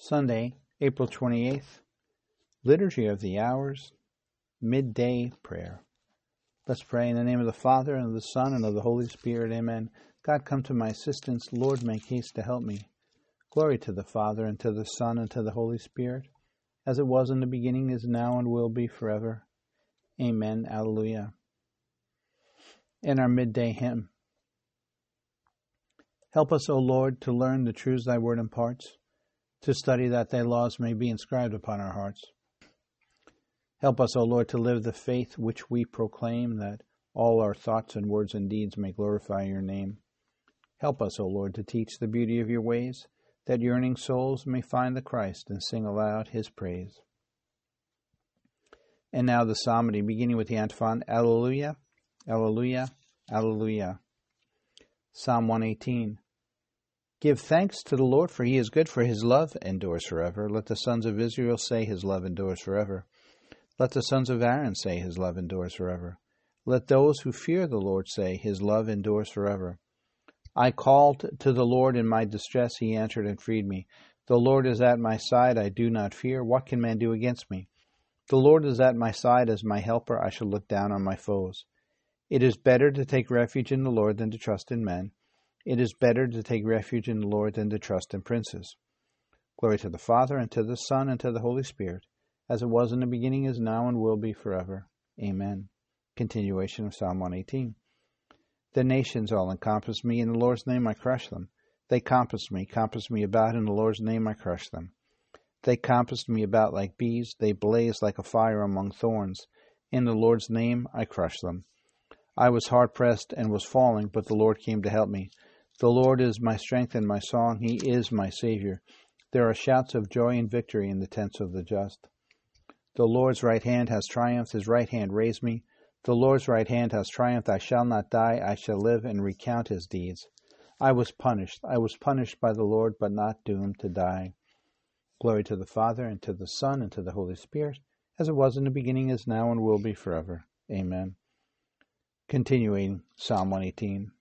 Sunday, April 28th, Liturgy of the Hours, Midday Prayer. Let's pray in the name of the Father, and of the Son, and of the Holy Spirit. Amen. God, come to my assistance. Lord, make haste to help me. Glory to the Father, and to the Son, and to the Holy Spirit, as it was in the beginning, is now, and will be forever. Amen. Alleluia. In our midday hymn. Help us, O Lord, to learn the truths thy word imparts, to study that thy laws may be inscribed upon our hearts. Help us, O Lord, to live the faith which we proclaim, that all our thoughts and words and deeds may glorify your name. Help us, O Lord, to teach the beauty of your ways, that yearning souls may find the Christ and sing aloud his praise. And now the psalmody, beginning with the antiphon, Alleluia, Alleluia, Alleluia. Psalm 118. Give thanks to the Lord, for he is good, for his love endures forever. Let the sons of Israel say his love endures forever. Let the sons of Aaron say his love endures forever. Let those who fear the Lord say his love endures forever. I called to the Lord in my distress, he answered and freed me. The Lord is at my side, I do not fear. What can man do against me? The Lord is at my side as my helper, I shall look down on my foes. It is better to take refuge in the Lord than to trust in men. It is better to take refuge in the Lord than to trust in princes. Glory to the Father, and to the Son, and to the Holy Spirit, as it was in the beginning, is now, and will be forever. Amen. Continuation of Psalm 118. The nations all encompass me, in the Lord's name I crush them. They compass me about, in the Lord's name I crush them. They compassed me about like bees, they blazed like a fire among thorns. In the Lord's name I crush them. I was hard pressed and was falling, but the Lord came to help me. The Lord is my strength and my song. He is my Savior. There are shouts of joy and victory in the tents of the just. The Lord's right hand has triumphed. His right hand raised me. The Lord's right hand has triumphed. I shall not die. I shall live and recount his deeds. I was punished by the Lord, but not doomed to die. Glory to the Father, and to the Son, and to the Holy Spirit, as it was in the beginning, is now, and will be forever. Amen. Continuing Psalm 118.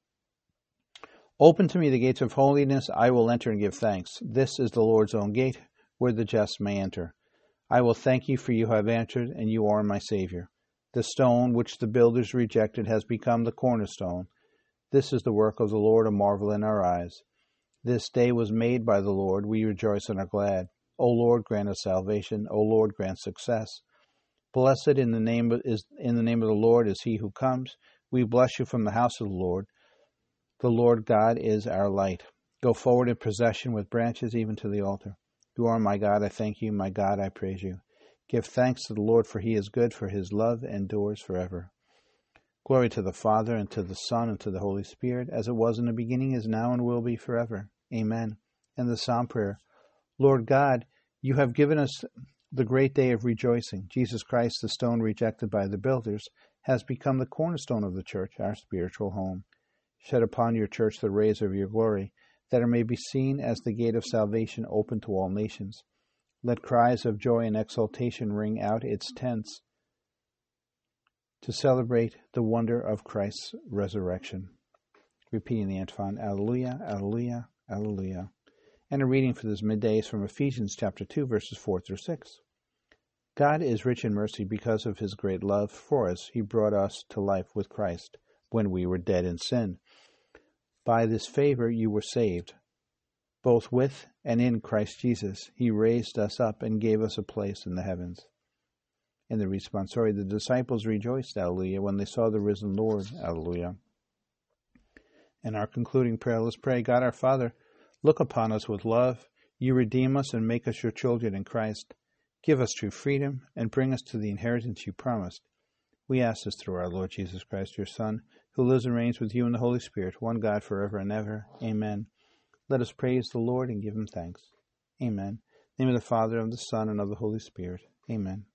Open to me the gates of holiness, I will enter and give thanks. This is the Lord's own gate, where the just may enter. I will thank you, for you have answered, and you are my Savior. The stone which the builders rejected has become the cornerstone. This is the work of the Lord, a marvel in our eyes. This day was made by the Lord, we rejoice and are glad. O Lord, grant us salvation. O Lord, grant success. Blessed in the name of the Lord is he who comes. We bless you from the house of the Lord. The Lord God is our light. Go forward in procession with branches even to the altar. You are my God, I thank you. My God, I praise you. Give thanks to the Lord, for he is good, for his love endures forever. Glory to the Father, and to the Son, and to the Holy Spirit, as it was in the beginning, is now, and will be forever. Amen. And the Psalm prayer. Lord God, you have given us the great day of rejoicing. Jesus Christ, the stone rejected by the builders, has become the cornerstone of the church, our spiritual home. Shed upon your church the rays of your glory, that it may be seen as the gate of salvation open to all nations. Let cries of joy and exultation ring out its tents to celebrate the wonder of Christ's resurrection. Repeating the antiphon, Alleluia, Alleluia, Alleluia. And a reading for this midday is from Ephesians chapter 2, verses 4 through 6. God is rich in mercy because of his great love for us. He brought us to life with Christ when we were dead in sin. By this favor you were saved, both with and in Christ Jesus. He raised us up and gave us a place in the heavens. In the responsorial, the disciples rejoiced, Alleluia, when they saw the risen Lord, Alleluia. In our concluding prayer, let's pray. God our Father, look upon us with love. You redeem us and make us your children in Christ. Give us true freedom and bring us to the inheritance you promised. We ask this through our Lord Jesus Christ, your Son, who lives and reigns with you in the Holy Spirit, one God forever and ever. Amen. Let us praise the Lord and give him thanks. Amen. In the name of the Father, and of the Son, and of the Holy Spirit. Amen.